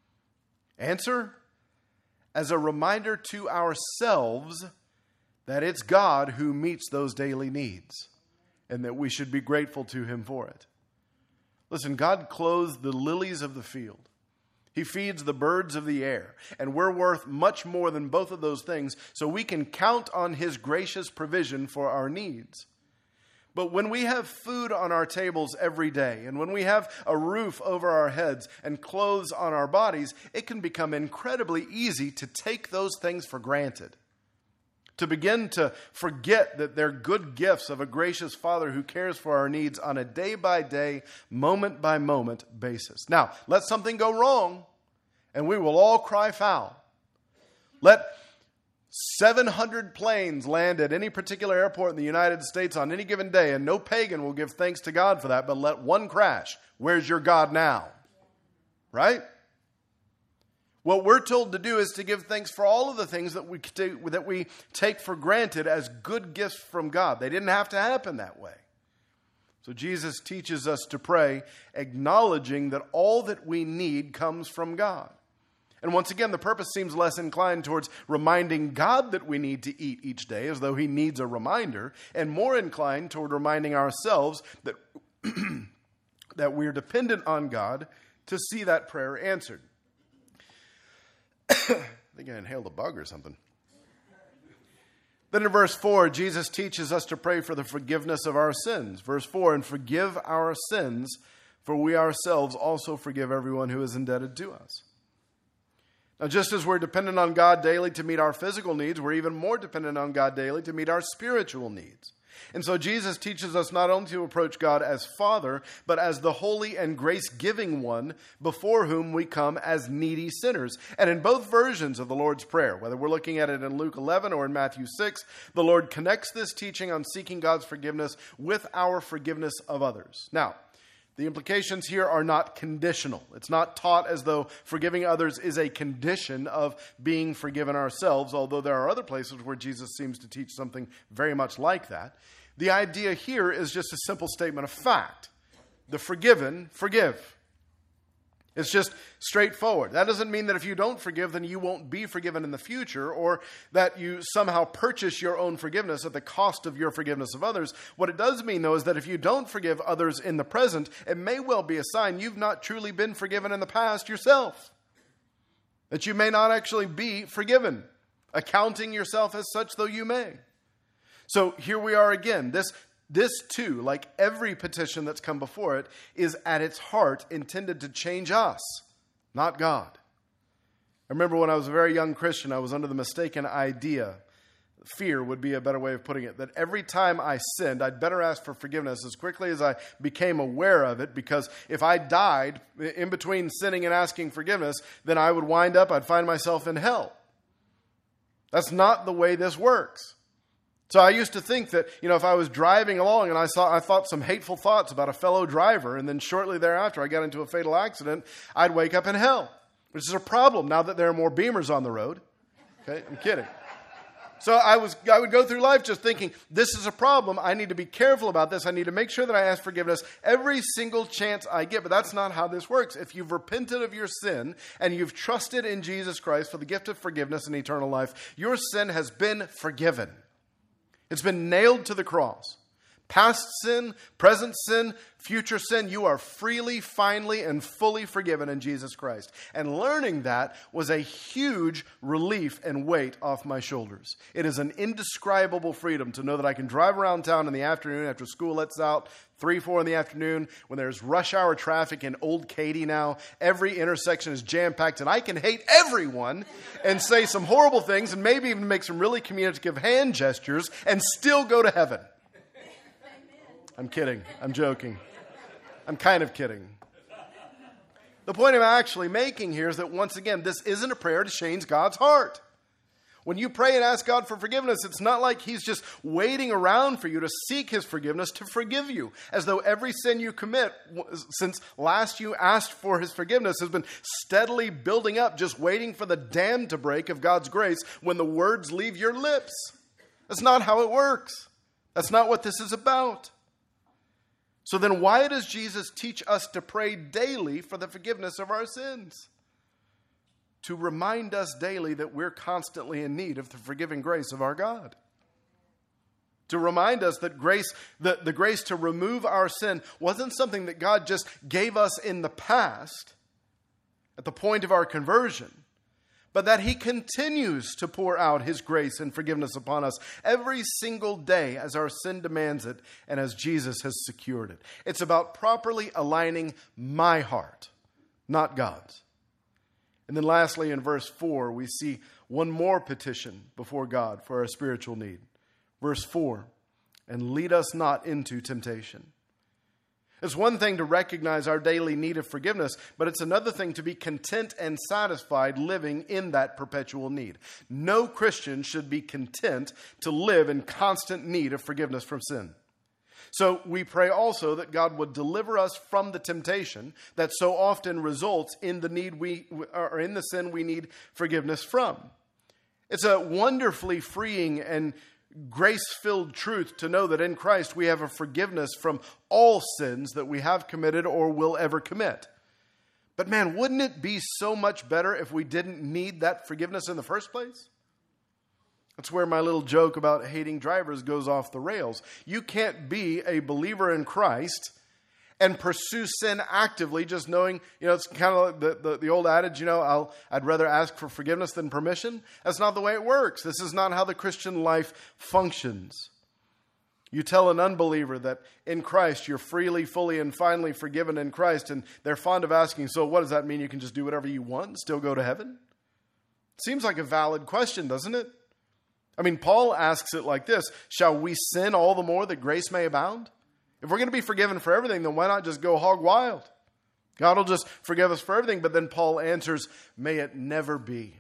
Answer, as a reminder to ourselves that it's God who meets those daily needs and that we should be grateful to him for it. Listen, God clothes the lilies of the field. He feeds the birds of the air, and we're worth much more than both of those things, so we can count on his gracious provision for our needs. But when we have food on our tables every day, and when we have a roof over our heads and clothes on our bodies, it can become incredibly easy to take those things for granted, to begin to forget that they're good gifts of a gracious Father who cares for our needs on a day-by-day, moment-by-moment basis. Now, let something go wrong, and we will all cry foul. Let seven hundred planes land at any particular airport in the United States on any given day, and no pagan will give thanks to God for that, but let one crash. Where's your God now? Right? What we're told to do is to give thanks for all of the things that we that we take for granted as good gifts from God. They didn't have to happen that way. So Jesus teaches us to pray, acknowledging that all that we need comes from God. And once again, the purpose seems less inclined towards reminding God that we need to eat each day, as though he needs a reminder, and more inclined toward reminding ourselves that, that we're dependent on God to see that prayer answered. I think I inhaled a bug or something. Then in verse four, Jesus teaches us to pray for the forgiveness of our sins. Verse four, and forgive our sins, for we ourselves also forgive everyone who is indebted to us. Now, just as we're dependent on God daily to meet our physical needs, we're even more dependent on God daily to meet our spiritual needs. And so Jesus teaches us not only to approach God as Father, but as the holy and grace-giving one before whom we come as needy sinners. And in both versions of the Lord's Prayer, whether we're looking at it in Luke eleven or in Matthew six, the Lord connects this teaching on seeking God's forgiveness with our forgiveness of others. Now, the implications here are not conditional. It's not taught as though forgiving others is a condition of being forgiven ourselves, although there are other places where Jesus seems to teach something very much like that. The idea here is just a simple statement of fact. The forgiven forgive. It's just straightforward. That doesn't mean that if you don't forgive, then you won't be forgiven in the future, or that you somehow purchase your own forgiveness at the cost of your forgiveness of others. What it does mean, though, is that if you don't forgive others in the present, it may well be a sign you've not truly been forgiven in the past yourself. That you may not actually be forgiven, accounting yourself as such, though you may. So here we are again. This This, too, like every petition that's come before it, is at its heart intended to change us, not God. I remember when I was a very young Christian, I was under the mistaken idea, fear would be a better way of putting it, that every time I sinned, I'd better ask for forgiveness as quickly as I became aware of it, because if I died in between sinning and asking forgiveness, then I would wind up, I'd find myself in hell. That's not the way this works. So I used to think that, you know, if I was driving along and I saw, I thought some hateful thoughts about a fellow driver, and then shortly thereafter I got into a fatal accident, I'd wake up in hell, which is a problem now that there are more Beamers on the road. Okay, I'm kidding. So I was, I would go through life just thinking, this is a problem. I need to be careful about this. I need to make sure that I ask forgiveness every single chance I get. But that's not how this works. If you've repented of your sin and you've trusted in Jesus Christ for the gift of forgiveness and eternal life, your sin has been forgiven. It's been nailed to the cross. Past sin, present sin, future sin, you are freely, finally, and fully forgiven in Jesus Christ. And learning that was a huge relief and weight off my shoulders. It is an indescribable freedom to know that I can drive around town in the afternoon after school lets out, three, four in the afternoon, when there's rush hour traffic in Old Katy now. Every intersection is jam-packed, and I can hate everyone and say some horrible things and maybe even make some really communicative hand gestures and still go to heaven. I'm kidding. I'm joking. I'm kind of kidding. The point I'm actually making here is that, once again, this isn't a prayer to change God's heart. When you pray and ask God for forgiveness, it's not like he's just waiting around for you to seek his forgiveness to forgive you, as though every sin you commit since last you asked for his forgiveness has been steadily building up, just waiting for the dam to break of God's grace when the words leave your lips. That's not how it works. That's not what this is about. So then why does Jesus teach us to pray daily for the forgiveness of our sins? To remind us daily that we're constantly in need of the forgiving grace of our God. To remind us that grace, the, the grace to remove our sin wasn't something that God just gave us in the past at the point of our conversion, but that he continues to pour out his grace and forgiveness upon us every single day as our sin demands it and as Jesus has secured it. It's about properly aligning my heart, not God's. And then lastly, in verse four, we see one more petition before God for our spiritual need. Verse four, and lead us not into temptation. It's one thing to recognize our daily need of forgiveness, but it's another thing to be content and satisfied living in that perpetual need. No Christian should be content to live in constant need of forgiveness from sin. So we pray also that God would deliver us from the temptation that so often results in the need we or in the sin we need forgiveness from. It's a wonderfully freeing and grace-filled truth to know that in Christ we have a forgiveness from all sins that we have committed or will ever commit. But man, wouldn't it be so much better if we didn't need that forgiveness in the first place? That's where my little joke about hating drivers goes off the rails. You can't be a believer in Christ and pursue sin actively, just knowing, you know, it's kind of like the, the, the old adage, you know, I'll, I'd rather ask for forgiveness than permission. That's not the way it works. This is not how the Christian life functions. You tell an unbeliever that in Christ you're freely, fully, and finally forgiven in Christ, and they're fond of asking, so what does that mean? You can just do whatever you want and still go to heaven? Seems like a valid question, doesn't it? I mean, Paul asks it like this: shall we sin all the more that grace may abound? If we're going to be forgiven for everything, then why not just go hog wild? God will just forgive us for everything. But then Paul answers, may it never be.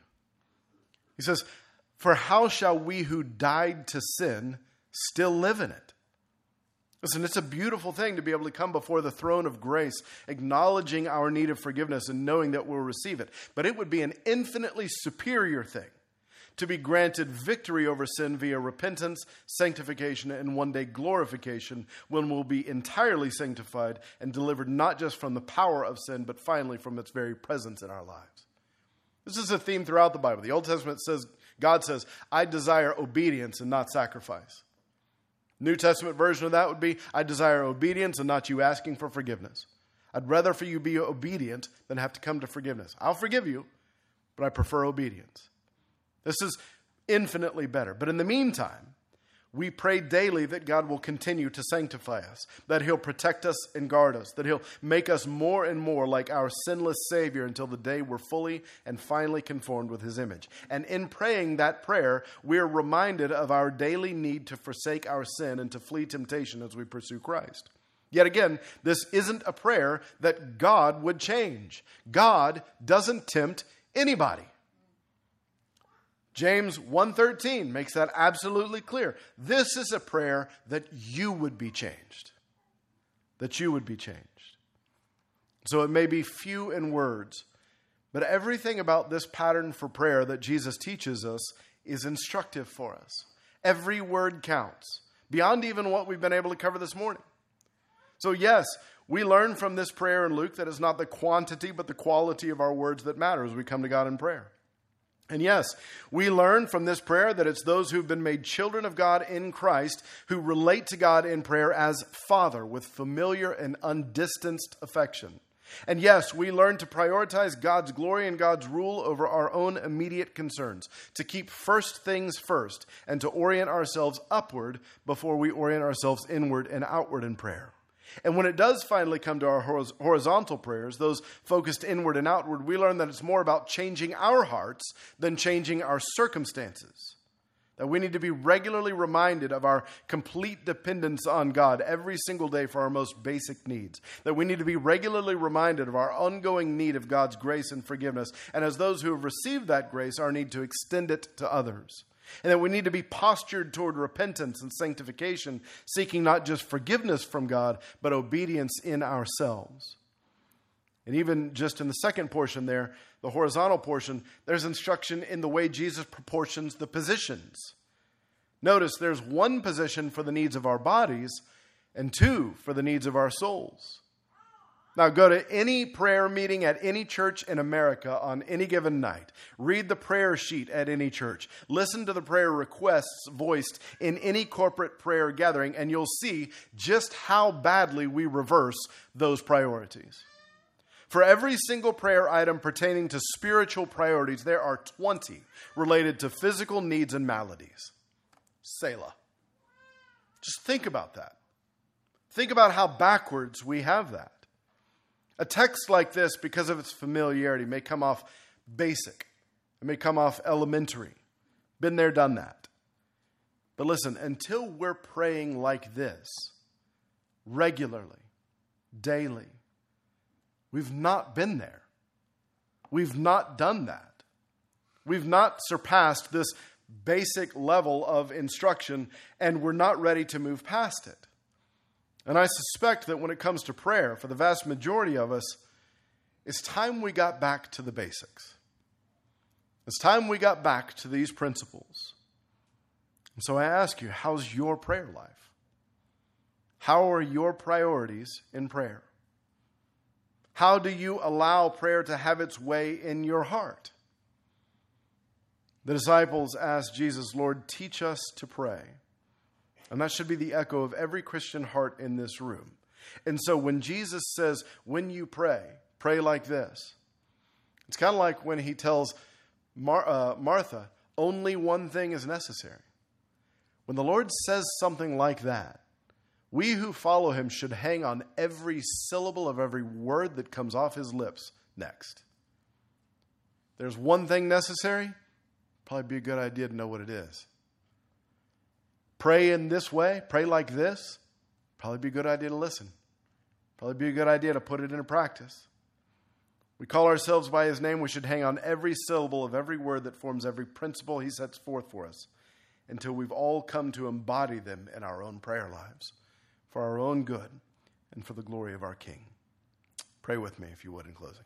He says, for how shall we who died to sin still live in it? Listen, it's a beautiful thing to be able to come before the throne of grace, acknowledging our need of forgiveness and knowing that we'll receive it. But it would be an infinitely superior thing to be granted victory over sin via repentance, sanctification, and one day glorification, when we'll be entirely sanctified and delivered not just from the power of sin, but finally from its very presence in our lives. This is a theme throughout the Bible. The Old Testament says, God says, I desire obedience and not sacrifice. New Testament version of that would be, I desire obedience and not you asking for forgiveness. I'd rather for you be obedient than have to come to forgiveness. I'll forgive you, but I prefer obedience. This is infinitely better. But in the meantime, we pray daily that God will continue to sanctify us, that he'll protect us and guard us, that he'll make us more and more like our sinless Savior until the day we're fully and finally conformed with his image. And in praying that prayer, we're reminded of our daily need to forsake our sin and to flee temptation as we pursue Christ. Yet again, this isn't a prayer that God would change. God doesn't tempt anybody. James one thirteen makes that absolutely clear. This is a prayer that you would be changed. That you would be changed. So it may be few in words, but everything about this pattern for prayer that Jesus teaches us is instructive for us. Every word counts, beyond even what we've been able to cover this morning. So yes, we learn from this prayer in Luke that it's not the quantity but the quality of our words that matter as we come to God in prayer. And yes, we learn from this prayer that it's those who've been made children of God in Christ who relate to God in prayer as Father with familiar and undistanced affection. And yes, we learn to prioritize God's glory and God's rule over our own immediate concerns, to keep first things first, and to orient ourselves upward before we orient ourselves inward and outward in prayer. And when it does finally come to our horizontal prayers, those focused inward and outward, we learn that it's more about changing our hearts than changing our circumstances. That we need to be regularly reminded of our complete dependence on God every single day for our most basic needs. That we need to be regularly reminded of our ongoing need of God's grace and forgiveness. And as those who have received that grace, our need to extend it to others. And that we need to be postured toward repentance and sanctification, seeking not just forgiveness from God, but obedience in ourselves. And even just in the second portion there, the horizontal portion, there's instruction in the way Jesus proportions the positions. Notice there's one position for the needs of our bodies and two for the needs of our souls. Now go to any prayer meeting at any church in America on any given night. Read the prayer sheet at any church. Listen to the prayer requests voiced in any corporate prayer gathering, and you'll see just how badly we reverse those priorities. For every single prayer item pertaining to spiritual priorities, there are twenty related to physical needs and maladies. Selah. Just think about that. Think about how backwards we have that. A text like this, because of its familiarity, may come off basic. It may come off elementary. Been there, done that. But listen, until we're praying like this, regularly, daily, we've not been there. We've not done that. We've not surpassed this basic level of instruction, and we're not ready to move past it. And I suspect that when it comes to prayer, for the vast majority of us, it's time we got back to the basics. It's time we got back to these principles. And so I ask you, how's your prayer life? How are your priorities in prayer? How do you allow prayer to have its way in your heart? The disciples asked Jesus, Lord, teach us to pray. And that should be the echo of every Christian heart in this room. And so when Jesus says, when you pray, pray like this. It's kind of like when he tells Mar- uh, Martha, only one thing is necessary. When the Lord says something like that, we who follow him should hang on every syllable of every word that comes off his lips next. There's one thing necessary, probably be a good idea to know what it is. Pray in this way, pray like this, probably be a good idea to listen. Probably be a good idea to put it into practice. We call ourselves by his name, we should hang on every syllable of every word that forms every principle he sets forth for us until we've all come to embody them in our own prayer lives for our own good and for the glory of our King. Pray with me if you would in closing.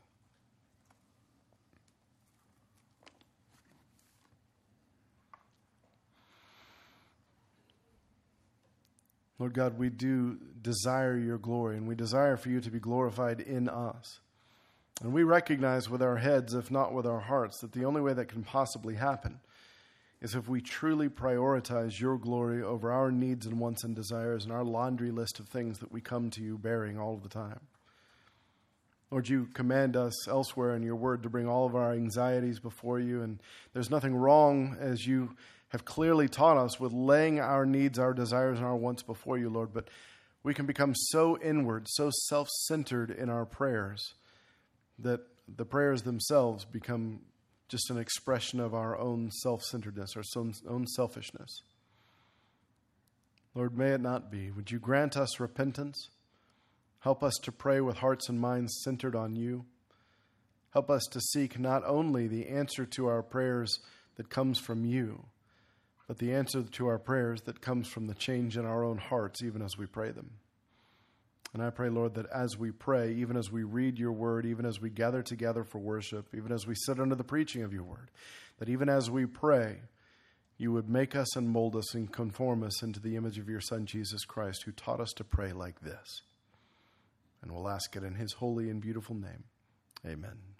Lord God, we do desire your glory, and we desire for you to be glorified in us. And we recognize with our heads, if not with our hearts, that the only way that can possibly happen is if we truly prioritize your glory over our needs and wants and desires and our laundry list of things that we come to you bearing all of the time. Lord, you command us elsewhere in your word to bring all of our anxieties before you, and there's nothing wrong, as you have clearly taught us, with laying our needs, our desires, and our wants before you, Lord. But we can become so inward, so self-centered in our prayers that the prayers themselves become just an expression of our own self-centeredness, our own selfishness. Lord, may it not be. Would you grant us repentance? Help us to pray with hearts and minds centered on you. Help us to seek not only the answer to our prayers that comes from you, but the answer to our prayers that comes from the change in our own hearts, even as we pray them. And I pray, Lord, that as we pray, even as we read your word, even as we gather together for worship, even as we sit under the preaching of your word, that even as we pray, you would make us and mold us and conform us into the image of your Son, Jesus Christ, who taught us to pray like this. And we'll ask it in his holy and beautiful name. Amen.